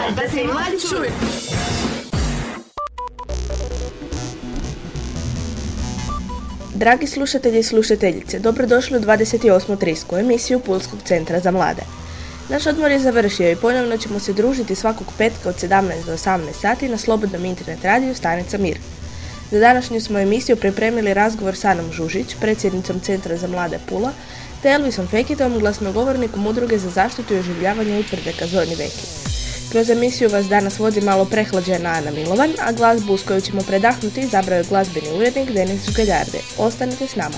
Da se i mladi čuju. Dragi slušatelji i slušateljice, dobrodošli u 28. Trisku, emisiju Pulskog centra za mlade. Naš odmor je završio i ponovno ćemo se družiti svakog petka od 17 do 18 sati na slobodnom internet radiju Stanica Mir. Za današnju smo emisiju pripremili razgovor s Anom Žužić, predsjednicom Centra za mlade Pula, te Elvisom Fekitom, glasnogovornikom Udruge za zaštitu i oživljavanje Utvrdeka Zorni Veki. Kroz emisiju vas danas vodi malo prehlađena Ana Milovan, a glazbu s koju ćemo predahnuti izabrao je glazbeni urednik Denis Žgaljarde. Ostanite s nama.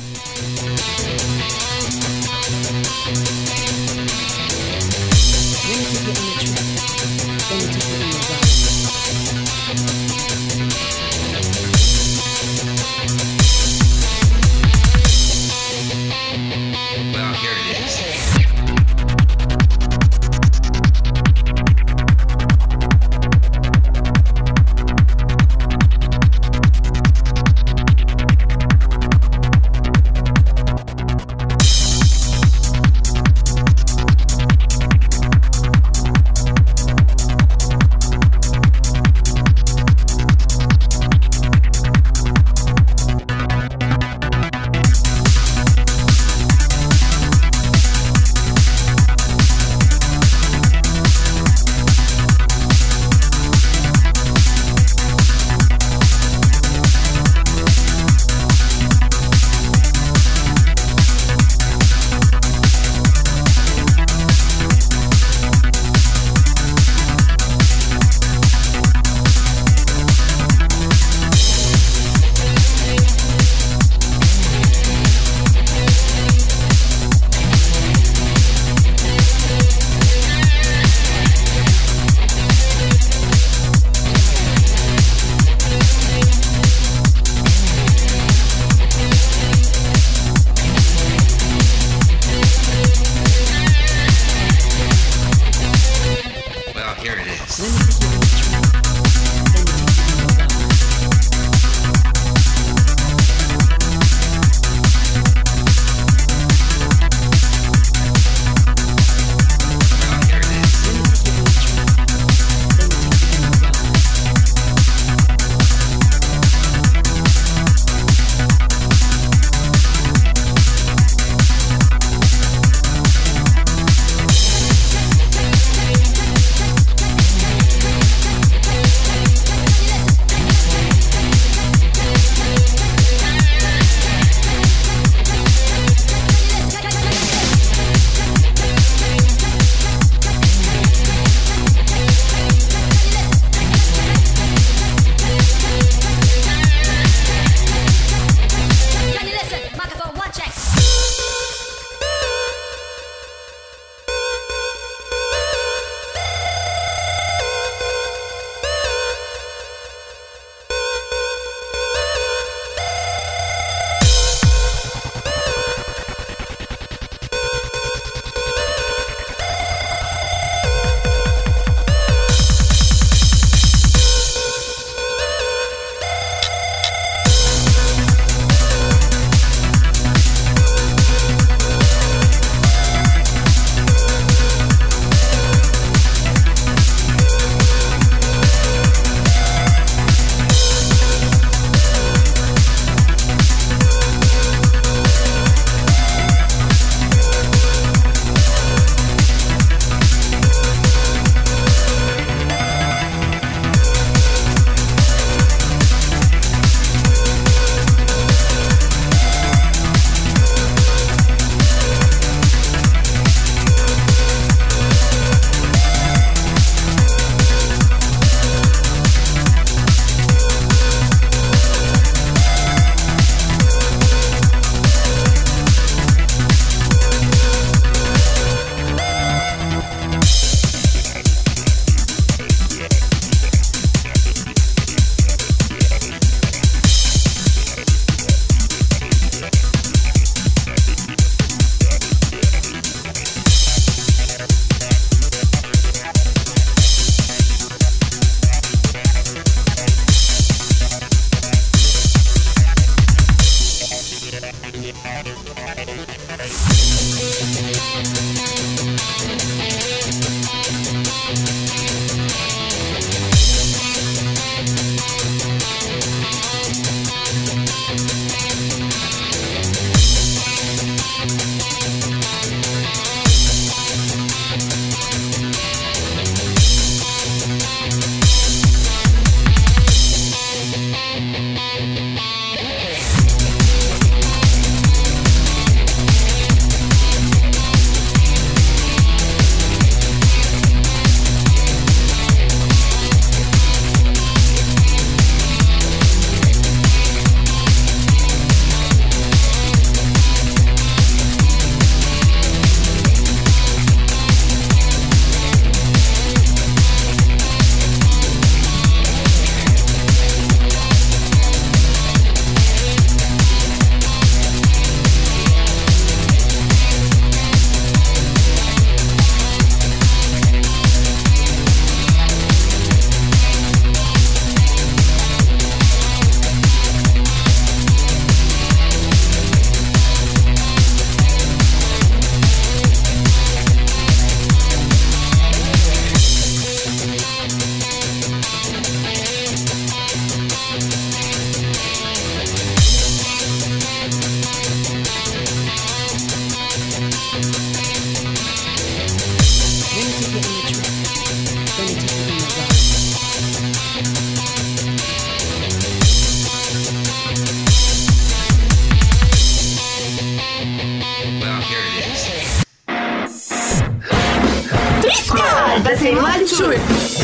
se i mladi čuju.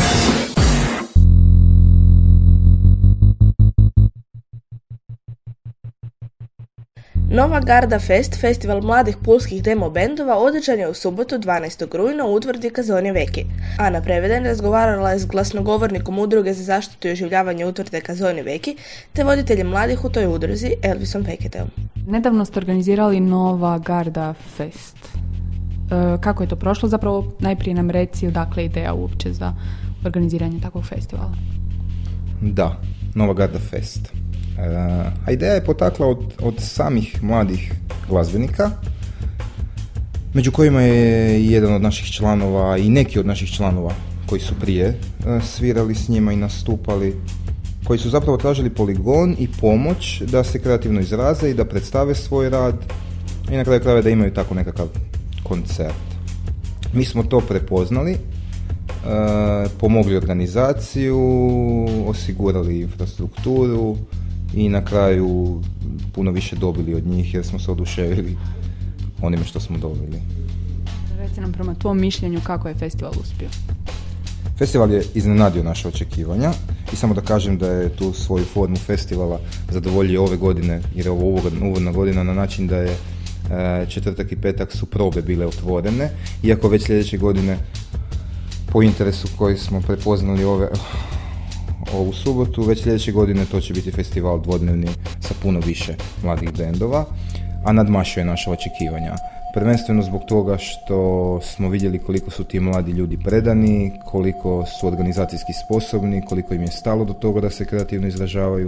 Nova Garda Fest, festival mladih pulskih demo bendova, održan je u subotu 12. rujna u utvrdi Kazone Veki. Ana Preveden razgovarala je s glasnogovornikom udruge za zaštitu i oživljavanje utvrde Kazone Veki te voditeljem mladih u toj udruzi Elvisom Feketeom. Nedavno ste organizirali Nova Garda Fest. Kako je to prošlo? Zapravo najprije nam reci odakle ideja uopće za organiziranje takvog festivala. Da, Nova Garda Fest. A ideja je potakla od samih mladih glazbenika, među kojima je jedan od naših članova i neki od naših članova koji su prije svirali s njima i nastupali, koji su zapravo tražili poligon i pomoć da se kreativno izraze i da predstave svoj rad i na kraju krajeva da imaju tako nekakav koncert. Mi smo to prepoznali, pomogli organizaciju, osigurali infrastrukturu i na kraju puno više dobili od njih jer smo se oduševili onime što smo dobili. Reci nam prema tvom mišljenju kako je festival uspio. Festival je iznenadio naše očekivanja i samo da kažem da je tu svoju formu festivala zadovoljio ove godine jer je ovo uvodna godina na način da je četvrtak i petak su probe bile otvorene, iako već sljedeće godine po interesu koji smo prepoznali ovu subotu, već sljedeće godine to će biti festival dvodnevni sa puno više mladih bendova, a nadmašuje naša očekivanja. Prvenstveno zbog toga što smo vidjeli koliko su ti mladi ljudi predani, koliko su organizacijski sposobni, koliko im je stalo do toga da se kreativno izražavaju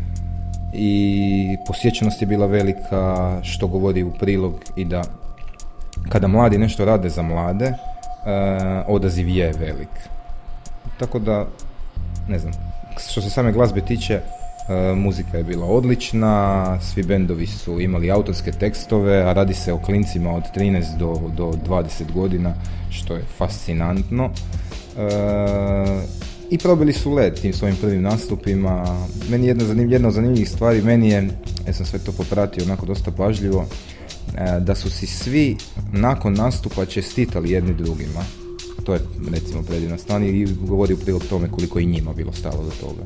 i posjećenost je bila velika, što govori u prilog i da kada mladi nešto rade za mlade, odaziv je velik. Tako da, ne znam, što se same glazbe tiče, muzika je bila odlična, svi bendovi su imali autorske tekstove, a radi se o klincima od 13 do 20 godina, što je fascinantno. I probili su led tim svojim prvim nastupima. Meni je jedna od zanimljivih stvari, meni je, ja sam sve to popratio onako dosta pažljivo, da su si svi nakon nastupa čestitali jedni drugima. To je recimo predivna stvar i govori u prilog tome koliko i njima bilo stalo do toga.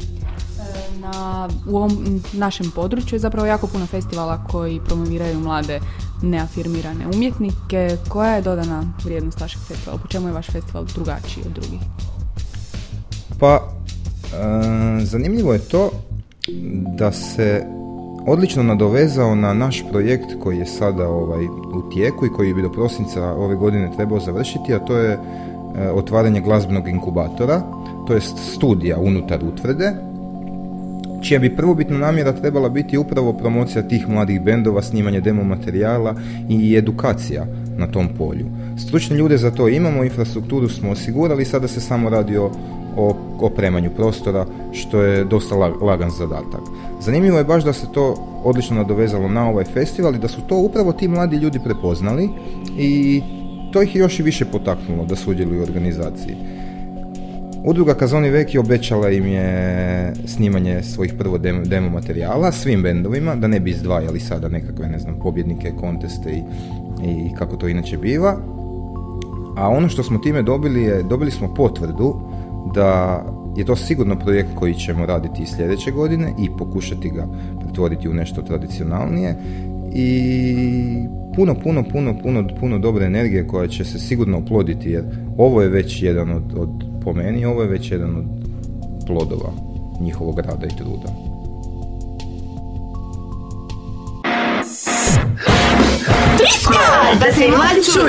U ovom našem području je zapravo jako puno festivala koji promoviraju mlade neafirmirane umjetnike. Koja je dodana vrijednost vašeg festivala? Po čemu je vaš festival drugačiji od drugih? Pa, zanimljivo je to da se odlično nadovezao na naš projekt koji je sada u tijeku i koji bi do prosinca ove godine trebao završiti, a to je otvaranje glazbenog inkubatora, to jest studija unutar utvrde, čija bi prvobitna namjera trebala biti upravo promocija tih mladih bendova, snimanje demo materijala i edukacija na tom polju. Stručne ljude za to imamo, infrastrukturu smo osigurali, sada se samo radi o opremanju prostora, što je dosta lagan zadatak. Zanimljivo je baš da se to odlično nadovezalo na ovaj festival i da su to upravo ti mladi ljudi prepoznali i to ih još i više potaknulo da sudjeluju u organizaciji. Udruga Kazone Veki obećala im je snimanje svojih prvo demo materijala svim bendovima, da ne bi izdvajali sada nekakve, ne znam, pobjednike, konteste i kako to inače biva. A ono što smo time dobili smo potvrdu da je to sigurno projekt koji ćemo raditi i sljedeće godine i pokušati ga pretvoriti u nešto tradicionalnije i puno dobre energije koja će se sigurno oploditi, jer ovo je već jedan po meni, ovo je već jedan od plodova njihovog rada i truda. Da se i mladi čuju!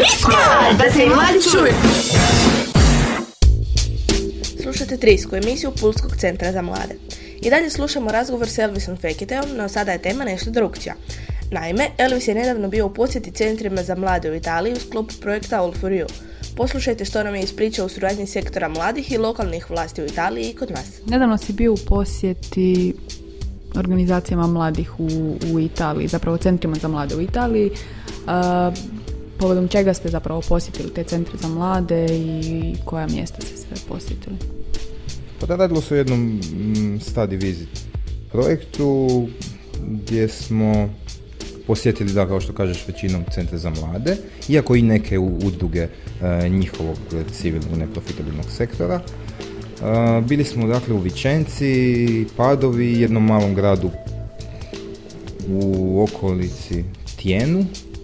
Da se i mladi čuju. Slušate Trisku, emisiju Pulskog centra za mlade. I dalje slušamo razgovor s Elvisom Fekiteom, no sada je tema nešto drugčija. Naime, Elvis je nedavno bio u posjeti centrima za mlade u Italiji u sklopu projekta All for You. Poslušajte što nam je ispričao u suradnji sektora mladih i lokalnih vlasti u Italiji i kod nas. Nedavno si bio u posjeti organizacijama mladih u Italiji, zapravo centrima za mlade u Italiji. Povodom čega ste zapravo posjetili te centre za mlade i koja mjesta ste sve posjetili? Pa da, radilo se o jednom study visit projektu gdje smo posjetili, da, kao što kažeš, većinom centre za mlade, iako i neke udruge njihovog civilnog neprofitabilnog sektora. Bili smo dakle u Vicenci, Padovi, jednom malom gradu u okolici Tijenu,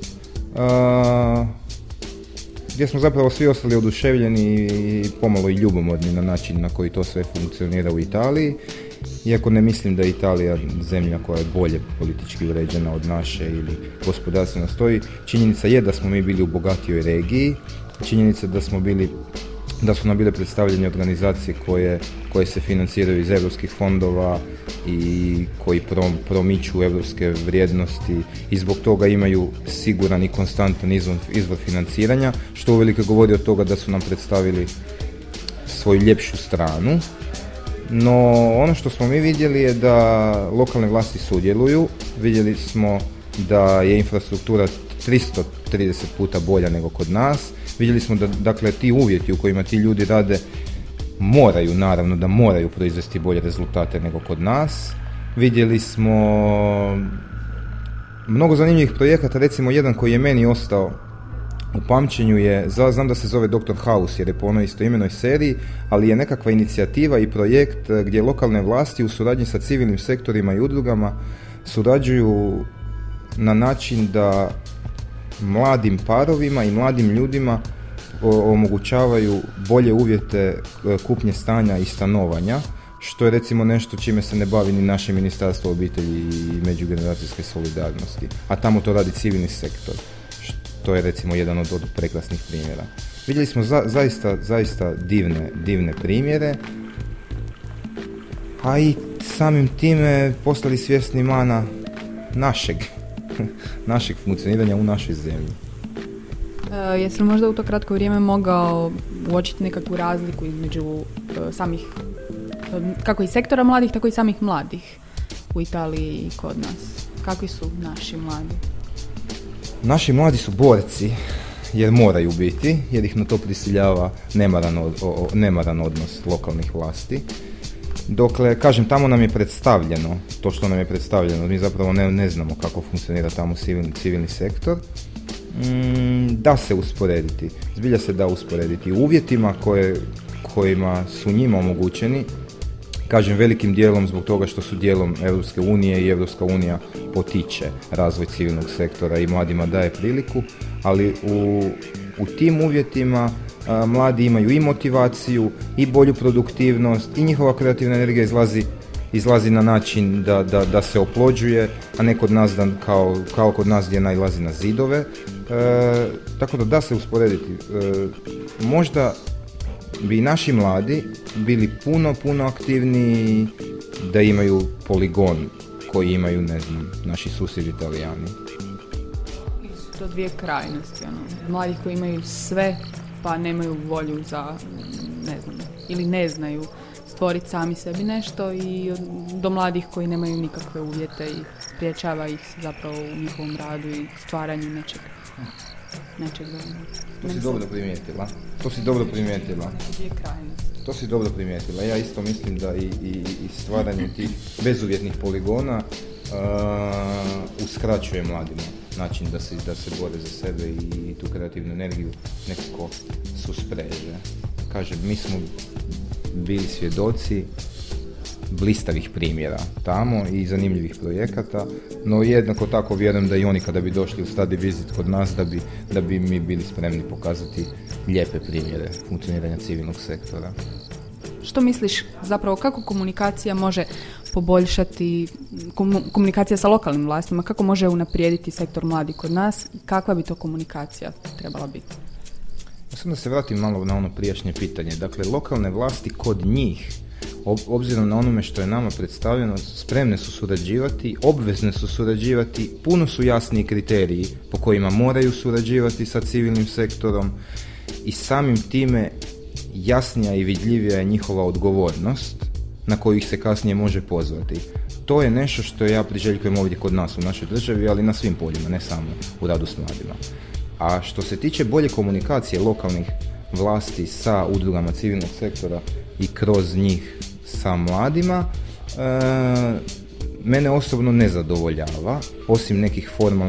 gdje smo zapravo svi ostali oduševljeni i pomalo i ljubomorni na način na koji to sve funkcionira u Italiji. Iako ne mislim da je Italija zemlja koja je bolje politički uređena od naše ili gospodarstveno stoji, činjenica je da smo mi bili u bogatijoj regiji, činjenica da su nam bile predstavljene organizacije koje se financiraju iz europskih fondova i koji promiču europske vrijednosti i zbog toga imaju siguran i konstantan izvor financiranja, što uvelike govori od toga da su nam predstavili svoju ljepšu stranu. No, ono što smo mi vidjeli je da lokalne vlasti sudjeluju. Vidjeli smo da je infrastruktura 330 puta bolja nego kod nas. Vidjeli smo da, dakle, ti uvjeti u kojima ti ljudi rade moraju proizvesti bolje rezultate nego kod nas. Vidjeli smo mnogo zanimljivih projekata, recimo jedan koji je meni ostao u pamćenju je, znam da se zove Dr. House jer je po onoj istoimenoj seriji, ali je nekakva inicijativa i projekt gdje lokalne vlasti u suradnji sa civilnim sektorima i udrugama surađuju na način da mladim parovima i mladim ljudima omogućavaju bolje uvjete kupnje stanja i stanovanja, što je recimo nešto čime se ne bavi ni naše Ministarstvo obitelji i međugeneracijske solidarnosti, a tamo to radi civilni sektor. To je recimo jedan od prekrasnih primjera. Vidjeli smo zaista divne primjere, a i samim time postali svjesni mana našeg funkcioniranja u našoj zemlji. Jesi li možda u to kratko vrijeme mogao uočiti nekakvu razliku između samih, kako i sektora mladih, tako i samih mladih u Italiji i kod nas? Kakvi su naši mladi? Naši mladi su borci, jer moraju biti, jer ih na to prisiljava nemaran odnos lokalnih vlasti. Dokle, kažem, tamo nam je predstavljeno, to što nam je predstavljeno, mi zapravo ne znamo kako funkcionira tamo civilni sektor, da se usporediti, zbilja se da usporediti uvjetima kojima su njima omogućeni, kažem velikim dijelom zbog toga što su dijelom Europske unije i Europska unija potiče razvoj civilnog sektora i mladima daje priliku, ali u tim uvjetima mladi imaju i motivaciju i bolju produktivnost i njihova kreativna energija izlazi na način da se oplođuje, a ne kod nas kao kod nas gdje nailazi na zidove. Tako da se usporediti. Možda bi naši mladi bili puno aktivniji da imaju poligon koji imaju, ne znam, naši susjedi Italijani. Su to dvije krajnosti, mladih koji imaju sve pa nemaju volju za, ne znam, ili ne znaju stvoriti sami sebi nešto, i do mladih koji nemaju nikakve uvjete i priječava ih zapravo u njihovom radu i stvaranju nečeg. To si dobro primijetila. To si dobro primijetila. Ja isto mislim da i stvaranje tih bezuvjetnih poligona uskraćuje mladima način da se bore za sebe i tu kreativnu energiju nekako suspreže. Kažem, mi smo bili svjedoci blistavih primjera tamo i zanimljivih projekata, no jednako tako vjerujem da i oni kada bi došli u study visit kod nas da bi mi bili spremni pokazati lijepe primjere funkcioniranja civilnog sektora. Što misliš zapravo kako komunikacija može poboljšati komunikacija sa lokalnim vlastima, kako može unaprijediti sektor mladih kod nas i kakva bi to komunikacija trebala biti? Samo da se vratim malo na ono prijašnje pitanje. Dakle, lokalne vlasti kod njih, obzirom na onome što je nama predstavljeno, spremne su surađivati, obvezne su surađivati, puno su jasniji kriteriji po kojima moraju surađivati sa civilnim sektorom i samim time jasnija i vidljivija je njihova odgovornost na koju ih se kasnije može pozvati. To je nešto što ja priželjkujem ovdje kod nas u našoj državi, ali na svim poljima, ne samo u radu s mladima. A što se tiče bolje komunikacije lokalnih vlasti sa udrugama civilnog sektora i kroz njih sa mladima, mene osobno ne zadovoljava, osim nekih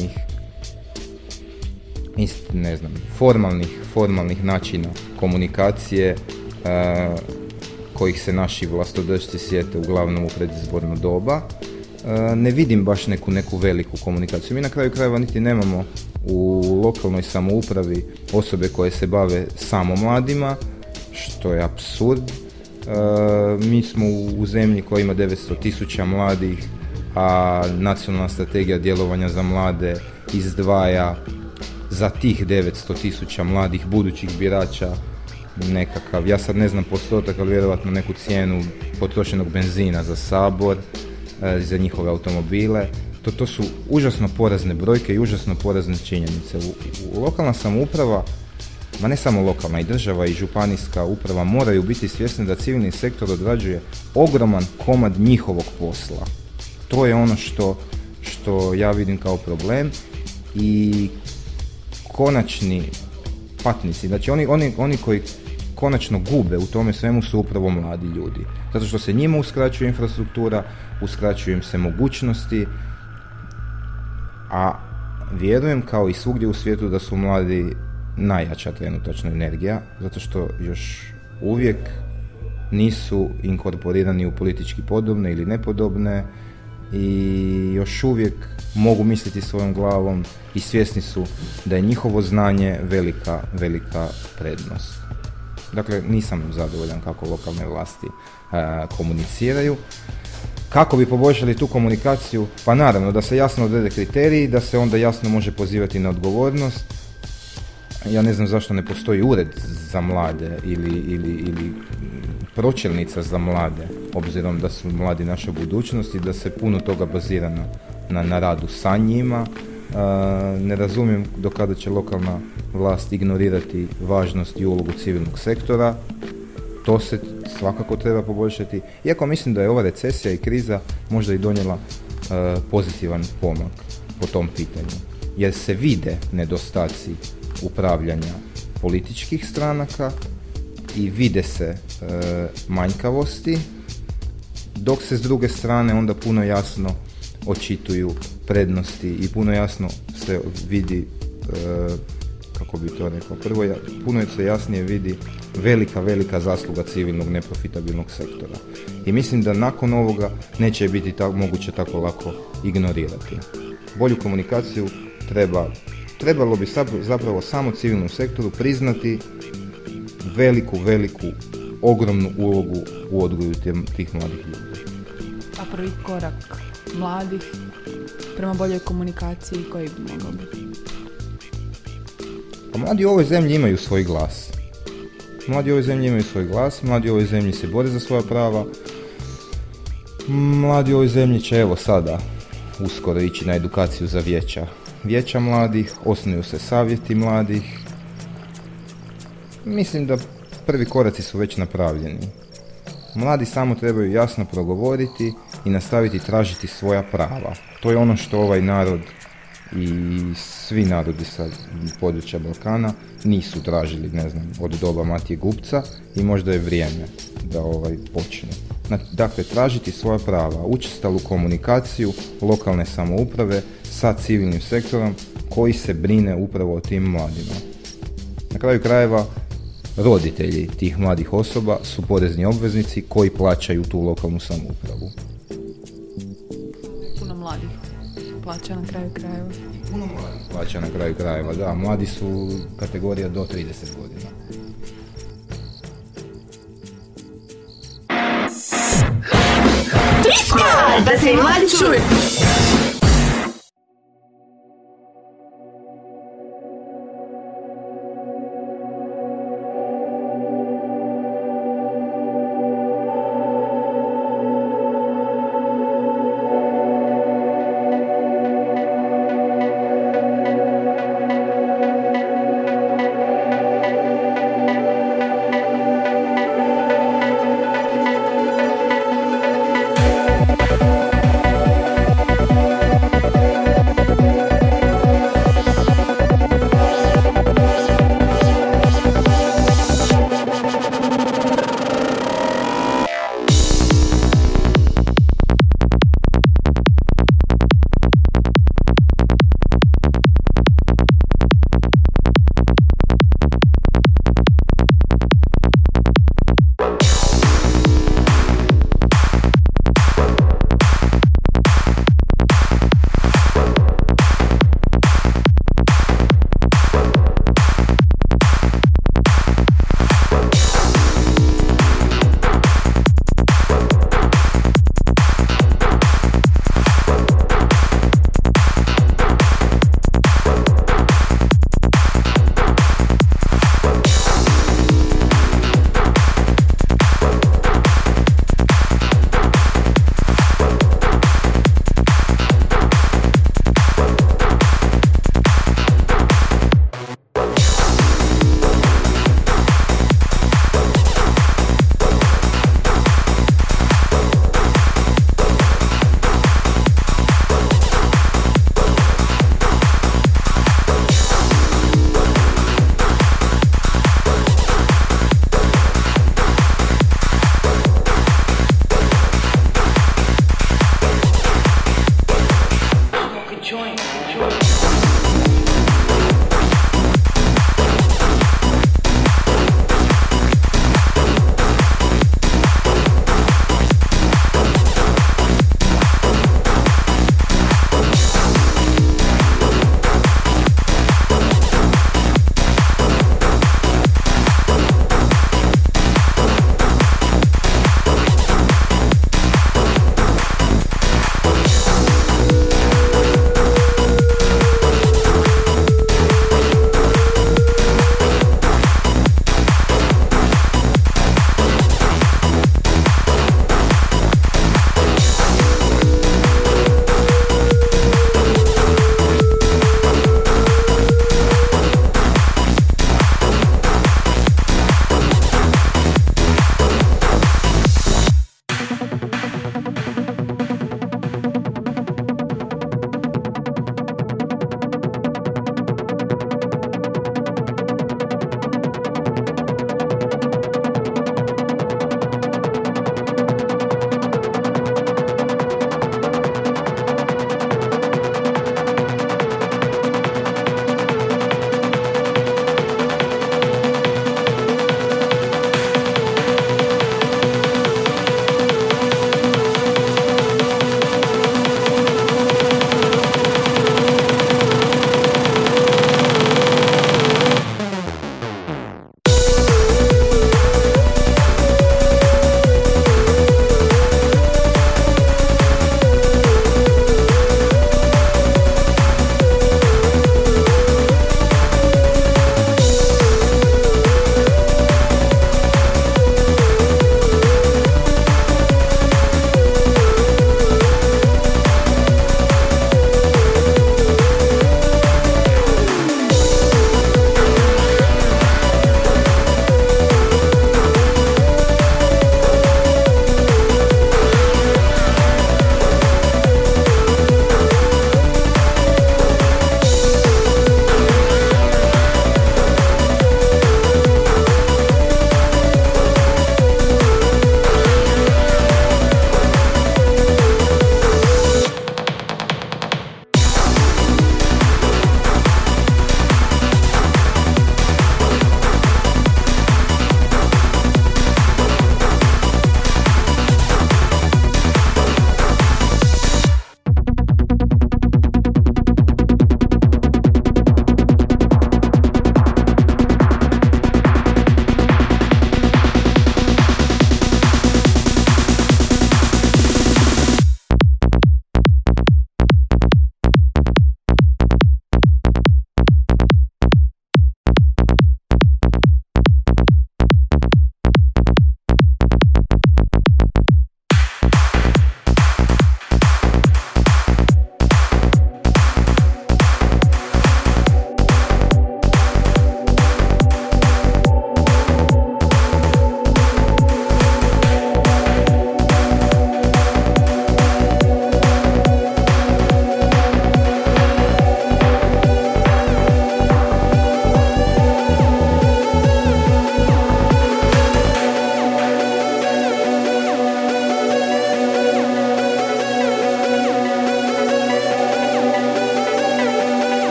formalnih načina komunikacije kojih se naši vlastodržci sjete uglavnom u predizborno doba. Ne vidim baš neku veliku komunikaciju. Mi na kraju krajeva niti nemamo u lokalnoj samoupravi osobe koje se bave samo mladima, što je apsurd. Mi smo u zemlji koja ima 900.000 mladih, a nacionalna strategija djelovanja za mlade izdvaja za tih 900.000 mladih budućih birača nekakav, ja sad ne znam postotak, ali vjerojatno neku cijenu potrošenog benzina za Sabor, za njihove automobile. To su užasno porazne brojke i užasno porazne činjenice. U lokalna samouprava, ma ne samo lokalna, i država i županijska uprava moraju biti svjesni da civilni sektor odrađuje ogroman komad njihovog posla. To je ono što ja vidim kao problem i konačni patnici, znači oni koji konačno gube u tome svemu su upravo mladi ljudi. Zato što se njima uskraćuje infrastruktura, uskraćuju im se mogućnosti, a vjerujem kao i svugdje u svijetu da su mladi najjača trenutačna energija, zato što još uvijek nisu inkorporirani u politički podobne ili nepodobne i još uvijek mogu misliti svojom glavom i svjesni su da je njihovo znanje velika prednost. Dakle, nisam zadovoljan kako lokalne vlasti komuniciraju. Kako bi poboljšali tu komunikaciju? Pa naravno da se jasno odrede kriteriji, da se onda jasno može pozivati na odgovornost. Ja ne znam zašto ne postoji ured za mlade ili pročelnica za mlade, obzirom da su mladi naša budućnost i da se puno toga bazira na radu sa njima. Ne razumijem do kada će lokalna vlast ignorirati važnost i ulogu civilnog sektora. To se svakako treba poboljšati. Iako mislim da je ova recesija i kriza možda i donijela pozitivan pomak po tom pitanju. Jer se vide nedostaci upravljanja političkih stranaka i vide se manjkavosti, dok se s druge strane onda puno jasno očituju prednosti i puno jasno se vidi, kako bi to rekao, puno se jasnije vidi velika zasluga civilnog neprofitabilnog sektora. I mislim da nakon ovoga neće biti moguće tako lako ignorirati. Bolju komunikaciju trebalo bi zapravo samo civilnom sektoru priznati veliku, ogromnu ulogu u odgoju tih mladih ljudi. A prvi korak mladih prema boljoj komunikaciji koji bi mogao biti? Pa mladi u ovoj zemlji imaju svoj glas. Mladi u ovoj zemlji se bore za svoja prava. Mladi u ovoj zemlji će evo sada uskoro ići na edukaciju za vijeća mladih, osnuju se savjeti mladih. Mislim da prvi koraci su već napravljeni. Mladi samo trebaju jasno progovoriti i nastaviti tražiti svoja prava. To je ono što ovaj narod i svi narodi sa područja Balkana nisu tražili, od doba Matije Gupca i možda je vrijeme da počne. Dakle, tražiti svoja prava, učestalu komunikaciju lokalne samouprave sa civilnim sektorom koji se brine upravo o tim mladima. Na kraju krajeva, roditelji tih mladih osoba su porezni obveznici koji plaćaju tu lokalnu samoupravu. Puno mladih plaća na kraju krajeva. Puno mladih plaća na kraju krajeva, da. Mladi su kategorija do 30 godina. Da se i mladi čuju.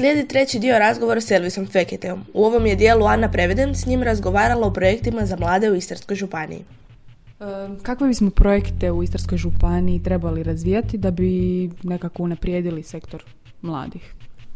Slijedi treći dio razgovora s Elvisom Feketeom. U ovom je dijelu Ana Preveden s njim razgovarala o projektima za mlade u Istarskoj županiji. Kakve bismo projekte u Istarskoj županiji trebali razvijati da bi nekako unaprijedili sektor mladih?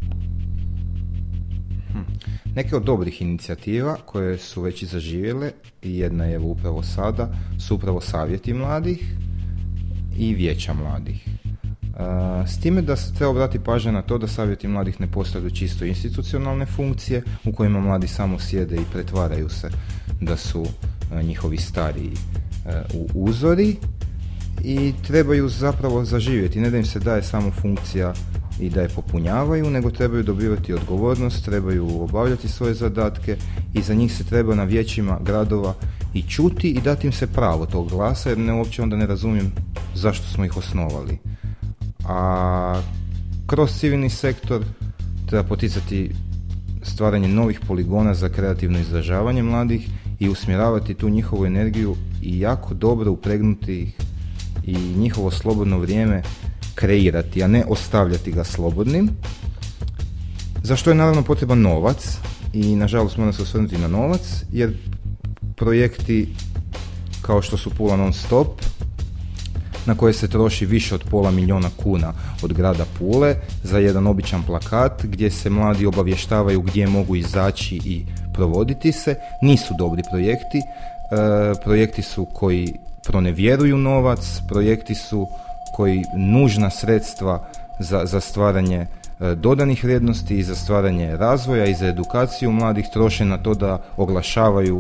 Neke od dobrih inicijativa koje su već i zaživjele, i jedna je upravo sada, su upravo savjeti mladih i vijeća mladih. S time da se treba obratiti pažnja na to da savjeti mladih ne postaju čisto institucionalne funkcije u kojima mladi samo sjede i pretvaraju se da su njihovi stariji uzori i trebaju zapravo zaživjeti. Ne da im se daje samo funkcija i da je popunjavaju, nego trebaju dobivati odgovornost, trebaju obavljati svoje zadatke i za njih se treba na vijećima gradova i čuti i dati im se pravo tog glasa, jer uopće onda ne razumijem zašto smo ih osnovali. A kroz civilni sektor treba poticati stvaranje novih poligona za kreativno izražavanje mladih i usmjeravati tu njihovu energiju i jako dobro upregnuti ih i njihovo slobodno vrijeme kreirati, a ne ostavljati ga slobodnim, za što je naravno potreban novac i nažalost moram se osvrnuti na novac, jer projekti kao što su Pula non stop, na koje se troši više od $500,000 kuna od grada Pule za jedan običan plakat gdje se mladi obavještavaju gdje mogu izaći i provoditi se, nisu dobri projekti. Projekti su koji pronevjeruju novac, projekti su koji nužna sredstva za stvaranje dodanih vrijednosti i za stvaranje razvoja i za edukaciju mladih troše na to da oglašavaju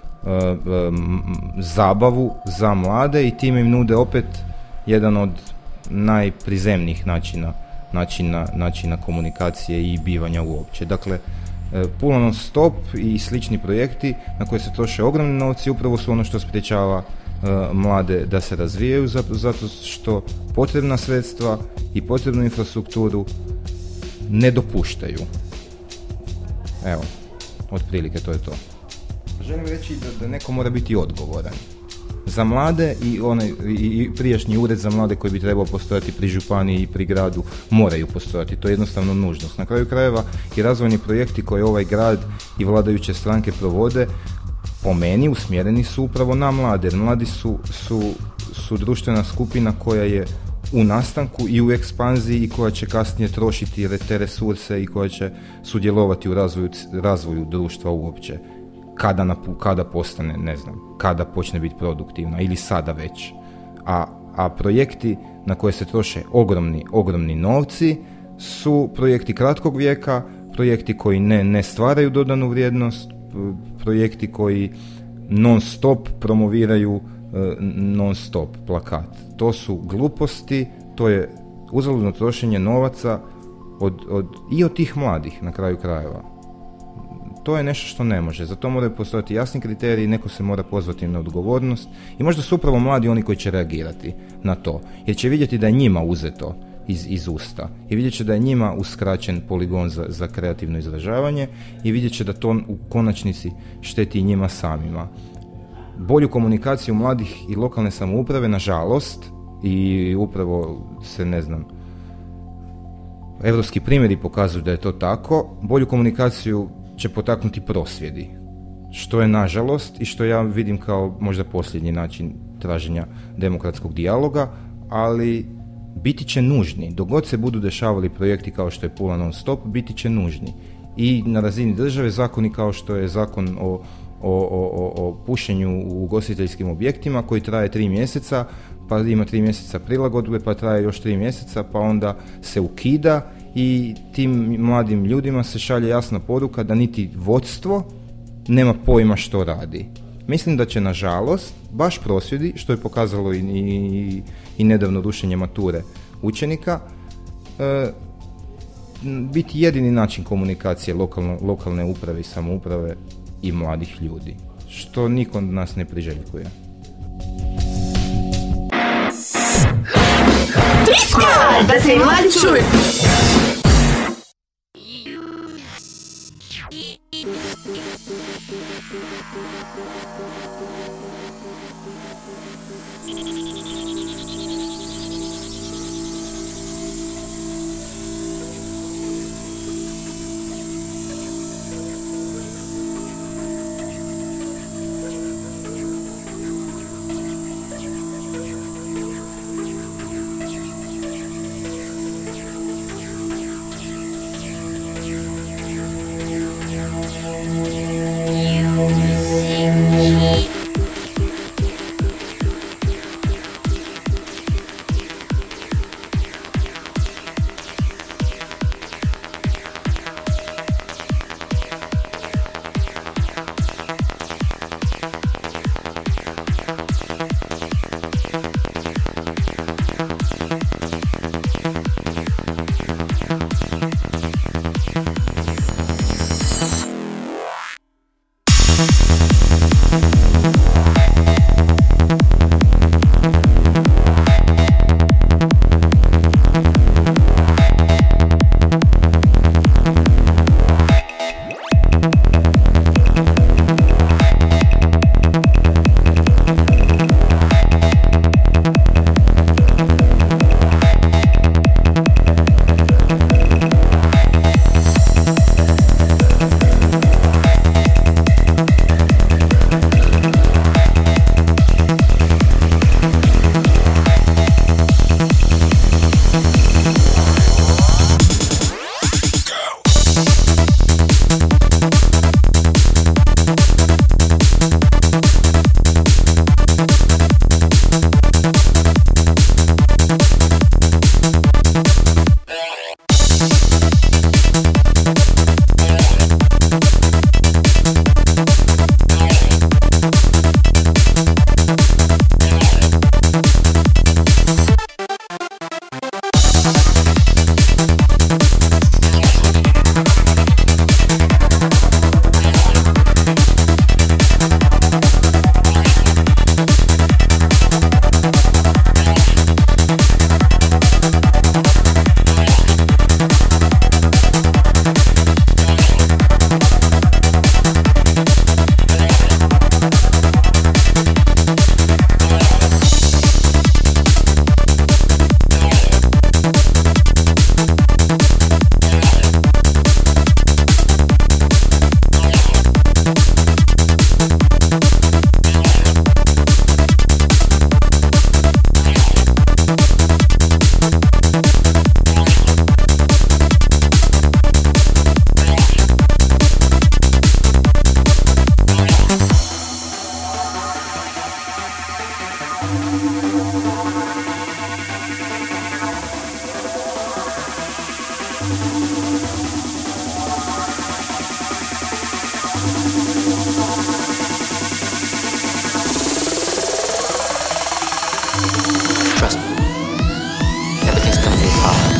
zabavu za mlade i time im nude opet jedan od najprizemnijih načina komunikacije i bivanja uopće. Dakle, Pula non stop i slični projekti na koje se troše ogromni novci upravo su ono što sprječava mlade da se razvijaju, zato što potrebna sredstva i potrebnu infrastrukturu ne dopuštaju. Evo, otprilike to je to. Želim reći da neko mora biti odgovoran. Za mlade i prijašnji ured za mlade koji bi trebao postojati pri županiji i pri gradu moraju postojati, to je jednostavno nužnost. Na kraju krajeva i razvojni projekti koje ovaj grad i vladajuće stranke provode po meni usmjereni su upravo na mlade, jer mladi su društvena skupina koja je u nastanku i u ekspanziji i koja će kasnije trošiti te resurse i koja će sudjelovati u razvoju društva uopće. Kada postane, ne znam, kada počne biti produktivna ili sada već. A projekti na koje se troše ogromni novci su projekti kratkog vijeka, projekti koji ne stvaraju dodanu vrijednost, projekti koji non stop promoviraju non stop plakat. To su gluposti, to je uzaludno trošenje novaca od tih mladih na kraju krajeva. To je nešto što ne može, za to moraju postojati jasni kriteriji, neko se mora pozvati na odgovornost i možda su upravo mladi oni koji će reagirati na to, jer će vidjeti da je njima uzeto iz usta i vidjet će da je njima uskraćen poligon za kreativno izražavanje i vidjet će da to u konačnici šteti i njima samima. Bolju komunikaciju mladih i lokalne samouprave, nažalost, i upravo se, ne znam, evropski primjeri pokazuju da je to tako, bolju komunikaciju će potaknuti prosvjedi, što je nažalost i što ja vidim kao možda posljednji način traženja demokratskog dijaloga, ali biti će nužni. Dok god se budu dešavali projekti kao što je Pula non stop, biti će nužni. I na razini države zakoni kao što je zakon o pušenju u ugostiteljskim objektima koji traje 3 mjeseca, pa ima 3 mjeseca prilagodbe, pa traje još 3 mjeseca, pa onda se ukida i tim mladim ljudima se šalje jasna poruka da niti vodstvo nema pojma što radi. Mislim da će, nažalost, baš prosvjedi, što je pokazalo i nedavno rušenje mature učenika, biti jedini način komunikacije lokalne uprave i samouprave i mladih ljudi, što niko od nas ne priželjkuje. Da se i mladi čuju! Trust me. Everything's gonna be fine.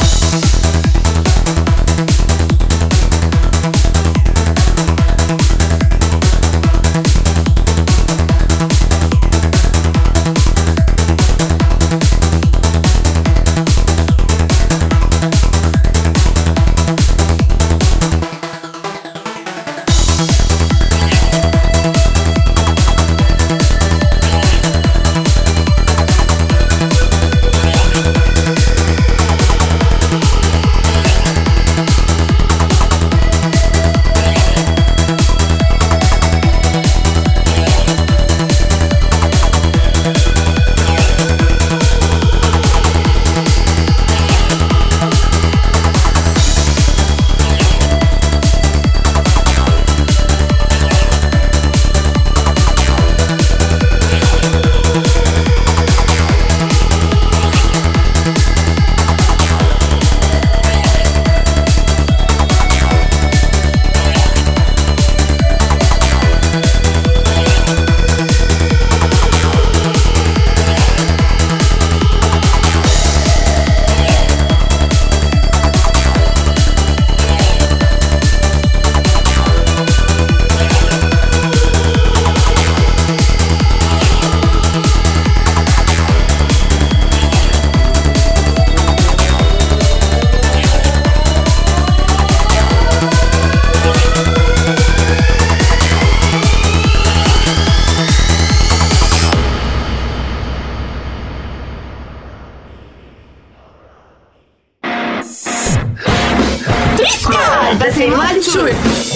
Da se i mladi čuju.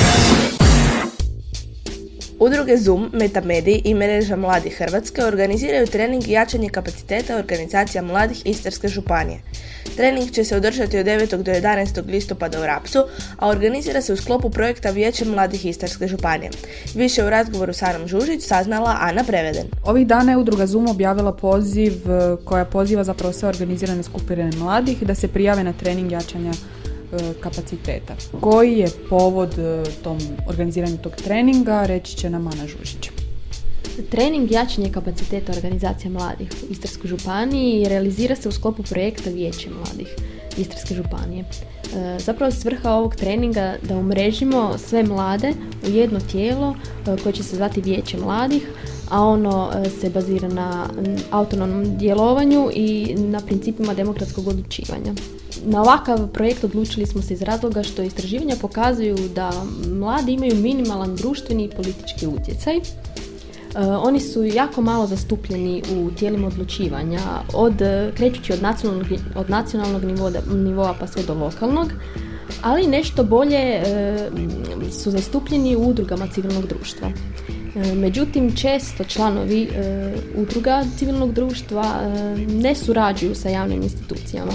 Udruge Zoom, Metamedij i Mreža mladih Hrvatske organiziraju trening jačanje kapaciteta organizacija mladih Istarske županije. Trening će se održati od 9. do 11. listopada u Rapcu, a organizira se u sklopu projekta Vijeće mladih Istarske županije. Više u razgovoru s Anom Žužić saznala Ana Preveden. Ovih dana je Udruga Zoom objavila poziv koja poziva zapravo sve organizirane skupine mladih da se prijave na trening jačanja kapaciteta. Koji je povod tom organiziranju tog treninga, reći će nam Ana Žužić. Trening jačanje kapaciteta organizacija mladih u Istarskoj županiji realizira se u sklopu projekta Vijeće mladih Istarske županije. Zapravo svrha ovog treninga da umrežimo sve mlade u jedno tijelo koje će se zvati Vijeće mladih, a ono se bazira na autonomnom djelovanju i na principima demokratskog odlučivanja. Na ovakav projekt odlučili smo se iz razloga što istraživanja pokazuju da mladi imaju minimalan društveni i politički utjecaj. Oni su jako malo zastupljeni u tijelima odlučivanja, krećući od nacionalnog nivoa pa sve do lokalnog, ali nešto bolje su zastupljeni u udrugama civilnog društva. Međutim, često članovi udruga civilnog društva ne surađuju sa javnim institucijama.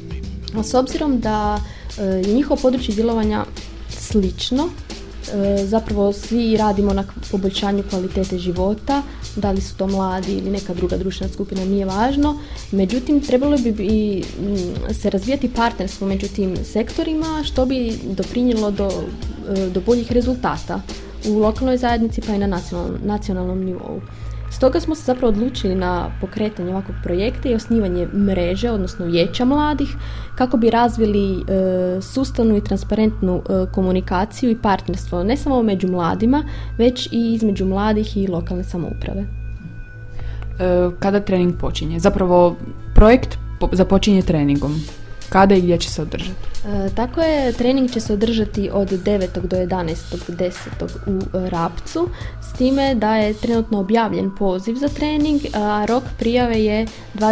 A s obzirom da je njihovo područje djelovanja slično, zapravo svi radimo na poboljšanju kvalitete života, da li su to mladi ili neka druga društvena skupina, nije važno. Međutim, trebalo bi se razvijati partnerstvo među tim sektorima, što bi doprinijelo do boljih rezultata u lokalnoj zajednici pa i na nacionalnom nivou. Stoga smo se zapravo odlučili na pokretanje ovakvog projekta i osnivanje mreže, odnosno vijeća mladih, kako bi razvili sustavnu i transparentnu komunikaciju i partnerstvo ne samo među mladima, već i između mladih i lokalne samouprave. Kada trening počinje? Zapravo projekt započinje treningom. Kada i gdje će se održati? Tako je, trening će se održati od 9. do 11.10. u Rapcu, s time da je trenutno objavljen poziv za trening, a rok prijave je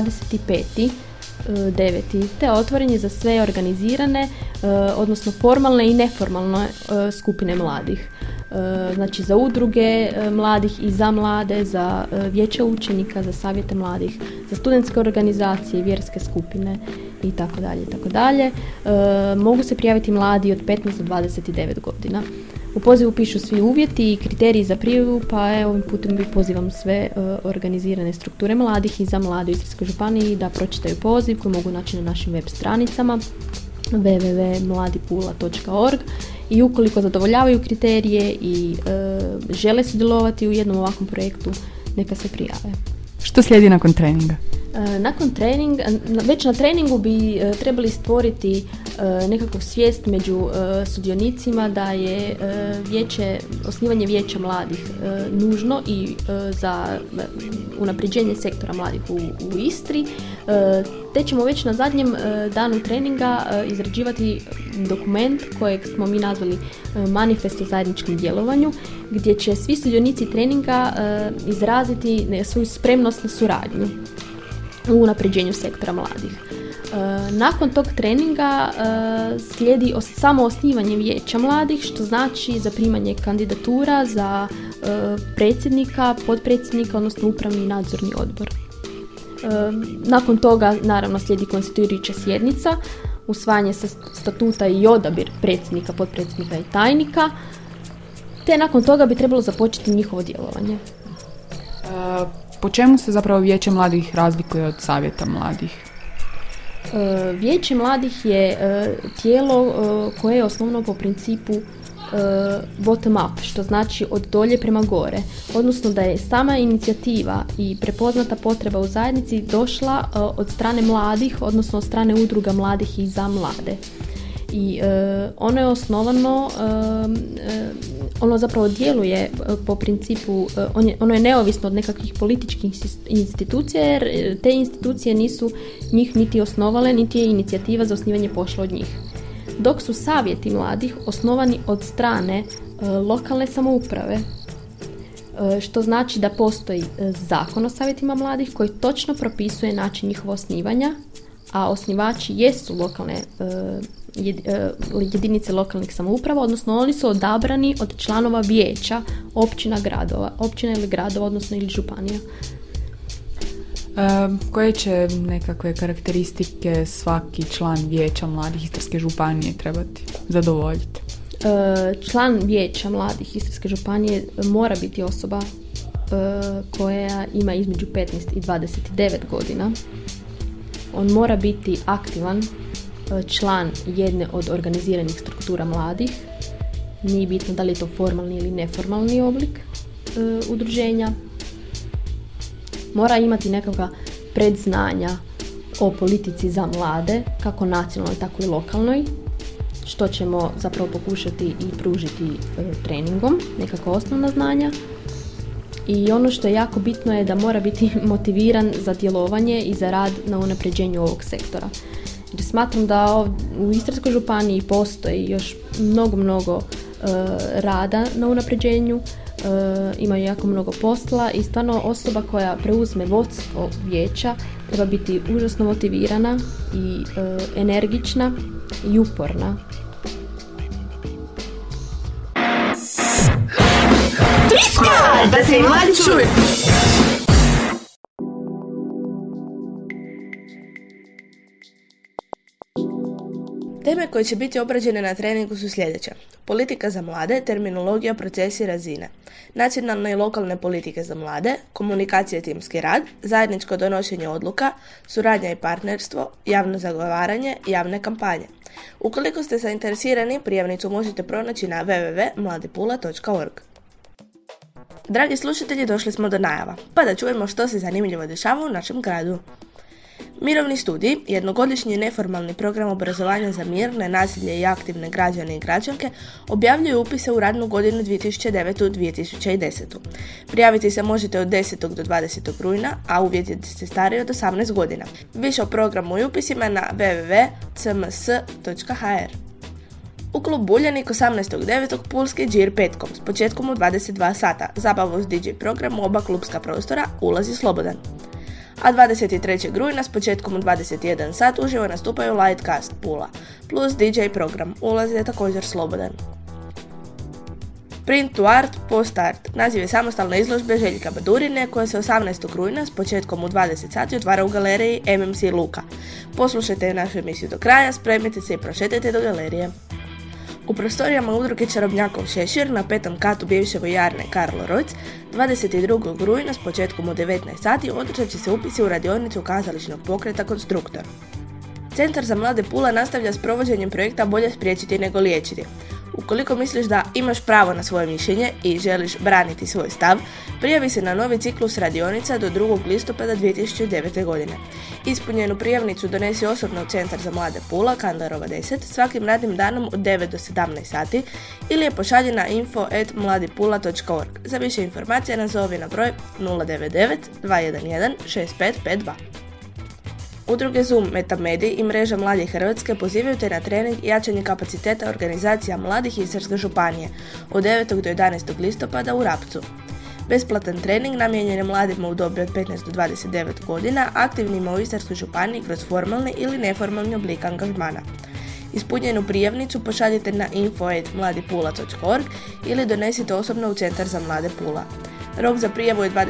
25.9. te otvoren je za sve organizirane, odnosno formalne i neformalne skupine mladih. Znači za udruge mladih i za mlade, za vijeća učenika, za savjete mladih, za studentske organizacije, vjerske skupine i tako dalje. Mogu se prijaviti mladi od 15 do 29 godina. U pozivu pišu svi uvjeti i kriteriji za prijavu, pa ovim putem pozivam sve organizirane strukture mladih i za mlade u Istarskoj županiji da pročitaju poziv koji mogu naći na našim web stranicama www.mladipula.org i ukoliko zadovoljavaju kriterije i žele sudjelovati u jednom ovakvom projektu, neka se prijave. Što slijedi nakon treninga? Nakon treninga, već na treningu bi trebali stvoriti nekakvu svijest među sudionicima da je osnivanje vijeća mladih nužno i za unapređenje sektora mladih u Istri, te ćemo već na zadnjem danu treninga izrađivati dokument kojeg smo mi nazvali manifest o zajedničkom djelovanju, gdje će svi sudionici treninga izraziti svoju spremnost na suradnju u unapređenju sektora mladih. Nakon tog treninga slijedi samo osnivanje vijeća mladih, što znači zaprimanje kandidatura za predsjednika, potpredsjednika, odnosno upravni i nadzorni odbor. Nakon toga naravno slijedi konstituirajuća sjednica, usvajanje statuta i odabir predsjednika, potpredsjednika i tajnika, te nakon toga bi trebalo započeti njihovo djelovanje. Po čemu se zapravo vijeće mladih razlikuje od savjeta mladih? Vijeće mladih je tijelo koje je osnovno po principu bottom up, što znači od dolje prema gore, odnosno da je sama inicijativa i prepoznata potreba u zajednici došla od strane mladih, odnosno od strane udruga mladih i za mlade. I ono je osnovano, ono zapravo djeluje po principu, ono je neovisno od nekakvih političkih institucija, jer te institucije nisu njih niti osnovale, niti je inicijativa za osnivanje pošla od njih. Dok su savjeti mladih osnovani od strane lokalne samouprave, što znači da postoji zakon o savjetima mladih koji točno propisuje način njihova osnivanja, a osnivači jesu lokalne jedinice lokalnih samouprava, odnosno oni su odabrani od članova vijeća općina ili gradova, odnosno ili županija. Koje će nekakve karakteristike svaki član vijeća mladih Istarske županije trebati zadovoljiti? Član vijeća mladih Istarske županije mora biti osoba koja ima između 15 i 29 godina. On mora biti aktivan član jedne od organiziranih struktura mladih. Nije bitno da li je to formalni ili neformalni oblik udruženja. Mora imati nekakva predznanja o politici za mlade, kako nacionalnoj, tako i lokalnoj, što ćemo zapravo pokušati i pružiti treningom, nekakva osnovna znanja. I ono što je jako bitno je da mora biti motiviran za djelovanje i za rad na unapređenju ovog sektora. Jer smatram da u Istarskoj županiji postoji još mnogo rada na unapređenju, imaju jako mnogo posla i stvarno osoba koja preuzme vodstvo vijeća treba biti užasno motivirana i energična i uporna. Da se i mladi čuju! Teme koje će biti obrađene na treningu su sljedeće: politika za mlade, terminologija, procesi, razine, nacionalne i lokalne politike za mlade, komunikacija i timski rad, zajedničko donošenje odluka, suradnja i partnerstvo, javno zagovaranje, javne kampanje. Ukoliko ste zainteresirani, prijavnicu možete pronaći na www.mladipula.org. Dragi slušatelji, došli smo do najava, pa da čujemo što se zanimljivo dešava u našem gradu. Mirovni studij, jednogodišnji neformalni program obrazovanja za mir, nenasilje i aktivne građane i građanke, objavljuje upise u radnu godinu 2009-2010. Prijaviti se možete od 10. do 20. rujna, a uvjeti ste stariji od 18 godina. Više o programu i upisima na www.cms.hr. U klub Buljanik 18.9. pulski džir petkom s početkom u 22 sata, zabavu s DJ program u oba klubska prostora, ulaz je slobodan. A 23. rujna s početkom u 21 sat uživo nastupaju Lightcast Pula plus DJ program, ulaz je također slobodan. Print to Art, Post Art, naziv je samostalne izložbe Željka Badurine koja se 18. rujna s početkom u 20 sati otvara u galeriji MMC Luka. Poslušajte našu emisiju do kraja, spremite se i prošetajte do galerije. U prostorijama udruge Čarobnjakov šešir na 5. katu bivše vojarne Karlo Rojc 22. rujna s početkom u 19 sati održat će se upisi u radionicu kazališnog pokreta Konstruktor. Centar za mlade Pula nastavlja s provođenjem projekta Bolje spriječiti nego liječiti. Ukoliko misliš da imaš pravo na svoje mišljenje i želiš braniti svoj stav, prijavi se na novi ciklus radionica do 2. listopada 2009. godine. Ispunjenu prijavnicu donesi osobno u Centar za mlade Pula, Kandlerova 10, svakim radnim danom od 9 do 17 sati ili je pošalji na info@mladipula.org. Za više informacija nazovi na broj 099 211 6552. Udruge Zoom, Metamedij i Mreža mladih Hrvatske pozivaju te na trening i jačanje kapaciteta organizacija mladih Istarske županije od 9. do 11. listopada u Rapcu. Besplatan trening namijenjen je mladima u dobi od 15 do 29 godina, aktivnima u Istarskoj županiji kroz formalni ili neformalni oblik angažmana. Ispunjenu prijavnicu pošaljite na info@mladipula.org ili donesite osobno u Centar za mlade Pula. Rok za prijavu je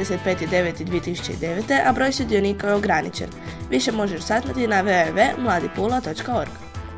25.9.2009, a broj sudionika je ograničen. Više možeš saznati na www.mladipula.org.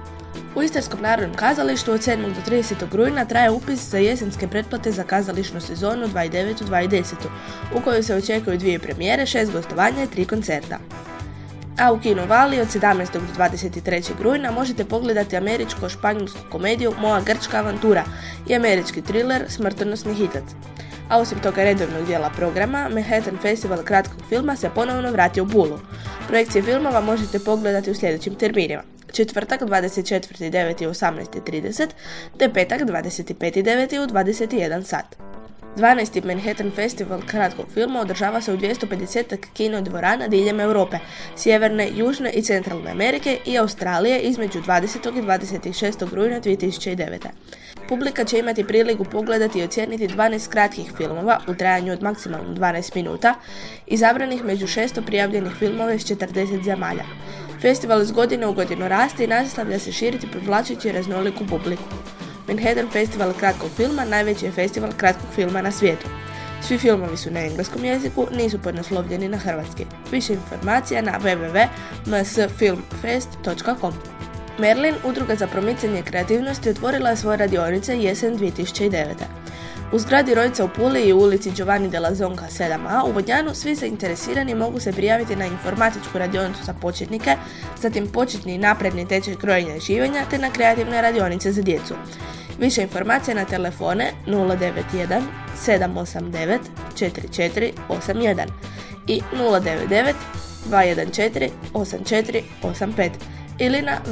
U Istarskom narodnom kazalištu od 7. do 30. rujna traje upis za jesenske pretplate za kazališnu sezonu 2009-2010, u kojoj se očekuju 2 premijere, 6 gostovanja i 3 koncerta. A u Kino Vali od 17. do 23. rujna možete pogledati američko-španjolsku komediju Moja grčka avantura i američki thriller Smrtonosni hitac. A osim toga redovnog dijela programa, Manhattan Festival kratkog filma se ponovno vrati u Pulu. Projekcije filmova možete pogledati u sljedećim terminima: četvrtak 24.9. u 18.30 te petak 25.9. u 21 sat. 12. Manhattan Festival kratkog filma održava se u 250 kino dvorana diljem Europe, Sjeverne, Južne i Centralne Amerike i Australije između 20. i 26. rujna 2009. Publika će imati priliku pogledati i ocijeniti 12 kratkih filmova u trajanju od maksimalno 12 minuta, izabranih među 600 prijavljenih filmova iz 40 zemalja. Festival iz godine u godinu raste i nastavlja se širiti privlačujući raznoliku publiku. Manhattan Festival kratkog filma najveći je festival kratkog filma na svijetu. Svi filmovi su na engleskom jeziku, nisu podnaslovljeni na hrvatski. Više informacija na www.msfilmfest.com. Merlin, udruga za promicanje kreativnosti, otvorila je svoje radionice jesen 2009. U zgradi Rojca u Puli i u ulici Giovanni della Zonca 7a u Vodnjanu svi zainteresirani mogu se prijaviti na informatičku radionicu za početnike, zatim početni i napredni tečaj krojenja i šivenja te na kreativne radionice za djecu. Više informacija na telefone 091 789 4481 i 099 214 8485 ili na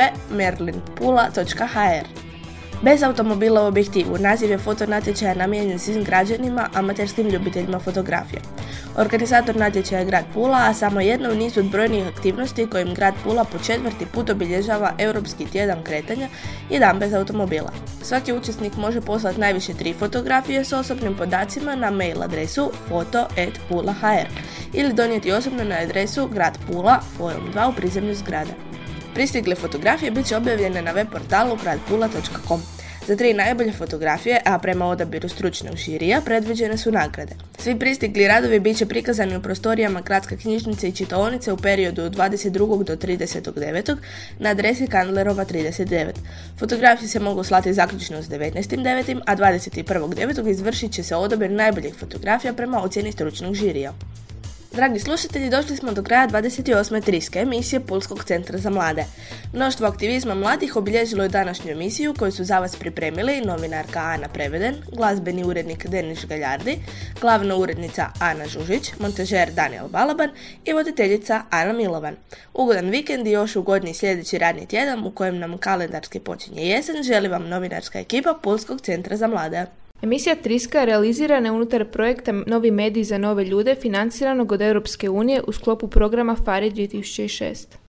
www.merlinpula.hr. Bez automobila u objektivu naziv je fotonatječaja namijenjen svim građanima, amaterskim ljubiteljima fotografije. Organizator natječaja je grad Pula, a samo jedno u nizu od brojnih aktivnosti kojim grad Pula po 4. put obilježava Europski tjedan kretanja i dan bez automobila. Svaki učesnik može poslati najviše 3 fotografije s osobnim podacima na mail adresu foto@pula.hr ili donijeti osobno na adresu grad Pula, forum 2 u prizemlju zgrade. Pristigle fotografije bit će objavljene na web portalu gradpula.com. Za 3 najbolje fotografije, a prema odabiru stručnog žirija, predviđene su nagrade. Svi pristigli radovi bit će prikazani u prostorijama Gradske knjižnice i čitaonice u periodu od 22. do 30.9. na adresi Kandlerova 39. Fotografije se mogu slati zaključno s 19.9., a 21.9. izvršit će se odabir najboljih fotografija prema ocjeni stručnog žirija. Dragi slušatelji, došli smo do kraja 28. triske emisije Pulskog centra za mlade. Mnoštvo aktivizma mladih obilježilo je današnju emisiju koju su za vas pripremili novinarka Ana Preveden, glazbeni urednik Denis Galjardi, glavna urednica Ana Žužić, montažer Daniel Balaban i voditeljica Ana Milovan. Ugodan vikend i još ugodni sljedeći radni tjedan u kojem nam kalendarski počinje jesen želi vam novinarska ekipa Pulskog centra za mlade. Emisija Triska je realizirana unutar projekta Novi mediji za nove ljude financiranog od Europske unije u sklopu programa FARI 2006.